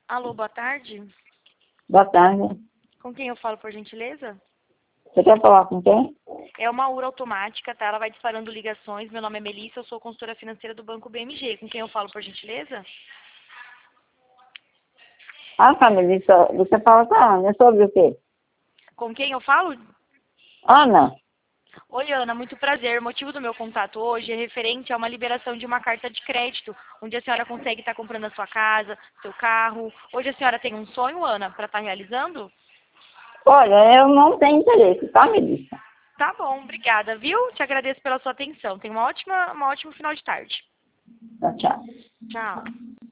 Alô, boa tarde. Boa tarde. Com quem eu falo, por gentileza? Você quer falar com quem? É uma URA automática, tá? Ela vai disparando ligações. Meu nome é Melissa, eu sou consultora financeira do Banco BMG. Com quem eu falo, por gentileza? Ah, família, você fala com a Ana, sobre o quê? Com quem eu falo? Ana, Oi, Ana, muito prazer. O motivo do meu contato hoje é referente a uma liberação de uma carta de crédito, onde a senhora consegue estar comprando a sua casa, seu carro. Hoje a senhora tem um sonho, Ana, para estar realizando? olha, eu não tenho interesse, tá, Melissa? Tá bom, obrigada, viu? Te agradeço pela sua atenção. Tenha um ótimo final de tarde. Tchau, tchau. Tchau.